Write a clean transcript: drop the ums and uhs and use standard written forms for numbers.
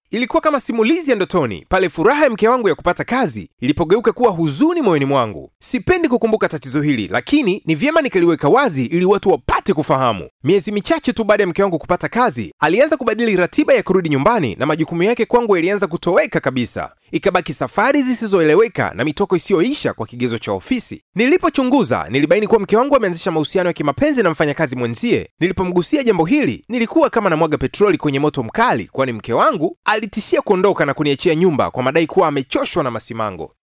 Ilikuwa kama simulizi ya ndotoni, pale furaha ya mke wangu ya kupata kazi ilipogeuka kuwa huzuni moyoni mwangu. Sipendi kukumbuka tatizo hili, lakini ni vyema nikaliweka wazi ili watu wapate kufahamu. Miezi michache tu baada ya mke wangu kupata kazi, alianza kubadili ratiba ya kurudi nyumbani na majukumu yake kwangu yalianza kutoweka kabisa. Ikabaki safari zisizoeleweka na mitoko isiyoisha kwa kigezo cha ofisi. Nilipochunguza, nilibaini kuwa mke wangu ameanzisha mahusiano ya kimapenzi na mfanyakazi mwenzie. Nilipomgusia jambo hili, nilikuwa kama namwaga petroli kwenye moto mkali, kwani mke wangu alitishia kuondoka na kuniachia nyumba kwa madai kuwa amechoshwa na masimango.